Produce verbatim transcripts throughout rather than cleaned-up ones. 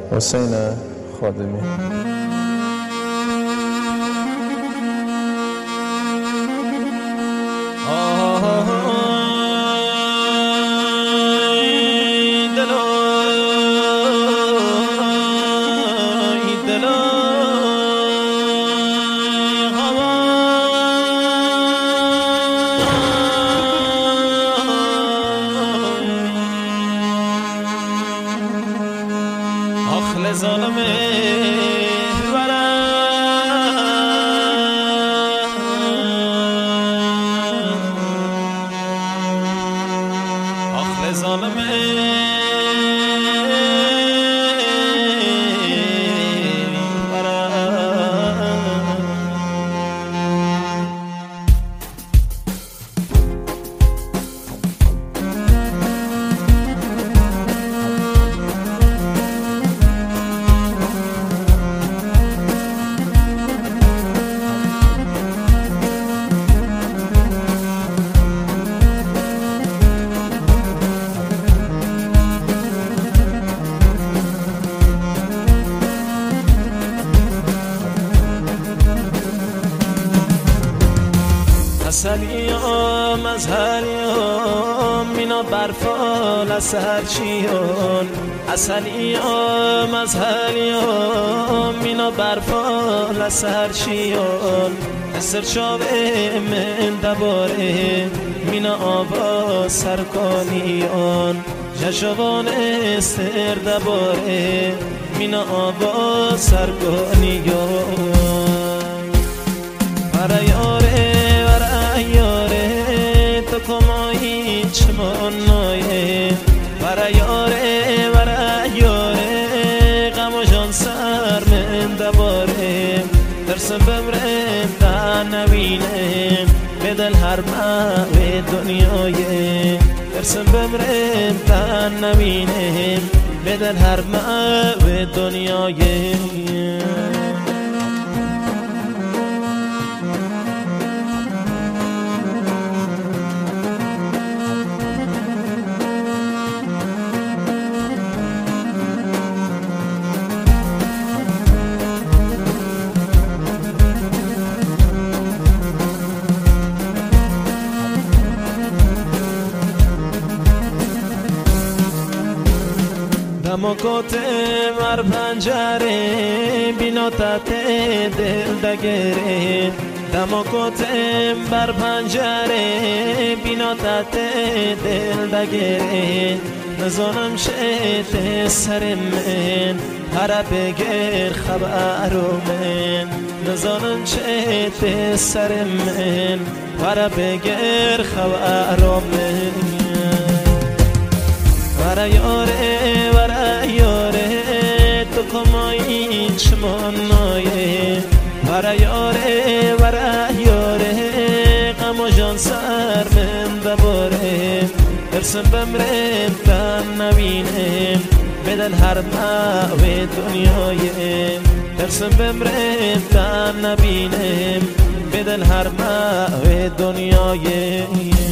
حسین خادمی. آخل ظالمه ورا آخل ظالمه سلیام از هلیام مینا برفال از هرچیان اصلیام از هلیام مینا برفال از هرچیان سر شاوه من دباره مینا آواز سرکانیان جشوان استر دباره مینا آواز سرکانیان برای یاره یاره تو کمایی چمان نایه برای یاره برای یاره غم و جان سر من دباره ترسم بمرم تا نبینم به دل هر موی دنیایه ترسم بمرم تا نبینم به دل هر موی دنیایه دماکات مر پنجره بینا تحت دل دگره دماکات بر پنجره بینا تحت دل دگره نزانم شد سر من هر بگر خبرو من نزانم شد سر من هر بگر خبرو من برای یاره برای یاره تو کمایی چمان نایه برای یاره برای یاره غم و جان سر من دباره ترسم بمرم تا نبینم به دل هر موی دنیایه ترسم بمرم تا نبینم به دل هر موی دنیایه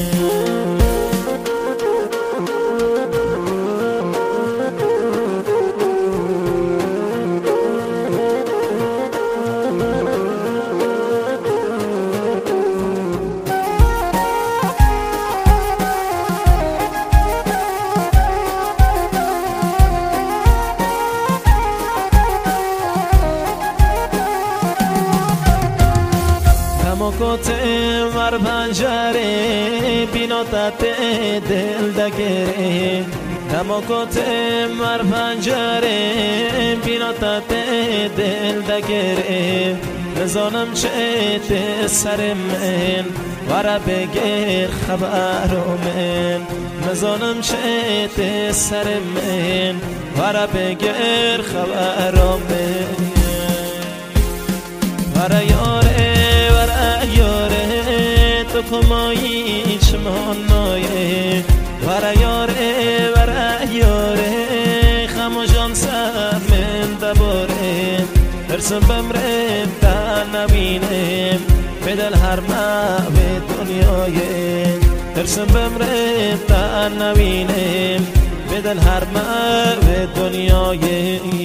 دماکات مر پنجره بینا تحت دل دگره دماکات مر پنجره بینا تحت دل دگره نزانم چه سر من ورا بگر خبرو من نزانم چه سر من ورا بگر خبرو من ورا یاره یاره تو کمایی چمان نایه برای یاره برای یاره غم و جان سر من دباره ترسم بمرم تا نبینم به دل هر موی دنیایه ترسم بمرم تا نبینم به دل هر موی دنیایه